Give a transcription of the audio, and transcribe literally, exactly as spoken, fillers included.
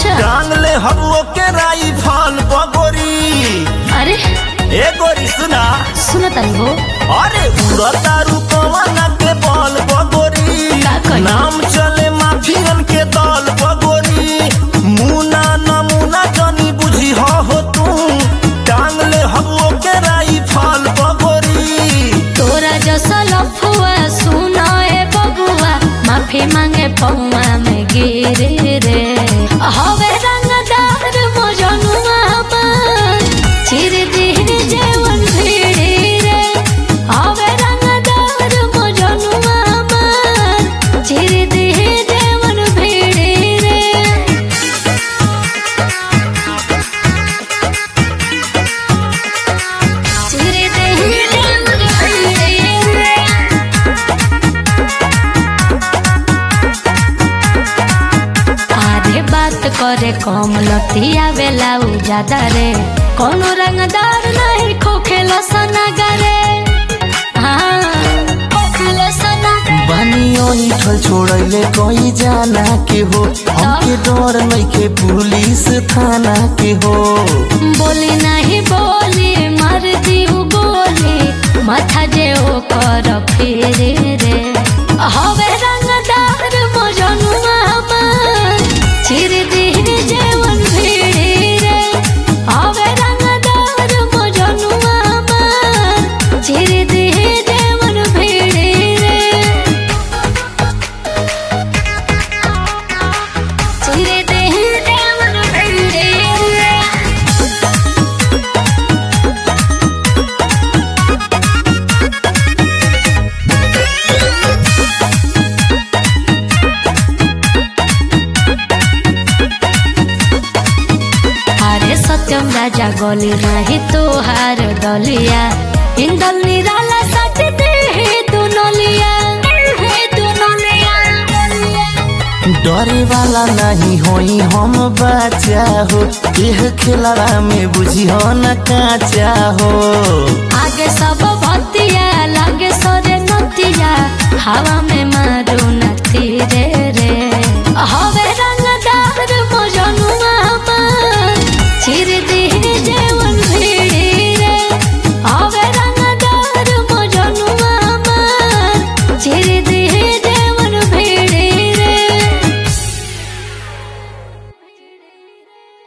अच्छा टांग ले हबो के राई फल बगोरी। अरे ए गोरी सुना सुनो तनी हो अरे उड़ा तारू कवाना के बल बगोरी। का कही? नाम चले माफियन के दल बगोरी। मुना नमूना जानी बुझी हो तू टांग ले हबो के राई फल बगोरी। तोरा जैसा लफुआ सुना ए बबुआ माफी मांगे पौआ में गिरे रे हवे रंगदार मोजनुआ मन चिर दिल जेवन भिड़ी रे हवे रंगदार मोजनुआ मन चिर दिल जेवन भिड़ी रे चिर दिल जेवन भिड़ी रे आधे बात करे कम लतिया बेला ज्यादा रे कोनो रंगदार नहीं खोखेला सनागा रे हाँ खोखेला सनागा बनियो छल छोड़ले कोई जाना के हो हमके डर नइखे पुलिस थाना के हो। बोली नहीं बोली मार दिहु गोली माथा जे ओ कर फिरे रे हवे रंगदार मोजनुआ मन चिर दिल जेवन भिड़ी रे हवे रंगदार मोजनुआ मन चिर दिल जेवन भिड़ी रे चिर दिल जेवन भिड़ी रे अरे सत्यम राजा गली नहीं तोहार डलिया इंदल निराला सच दे हे दुनलिया हे दुनलिया डरे वाला नहीं होई हम बच्चा हो एह खेलवा में बुझी हो न काचा हो। आगे सब भतिया लागे सरे नतिया हवा में मारू नती रे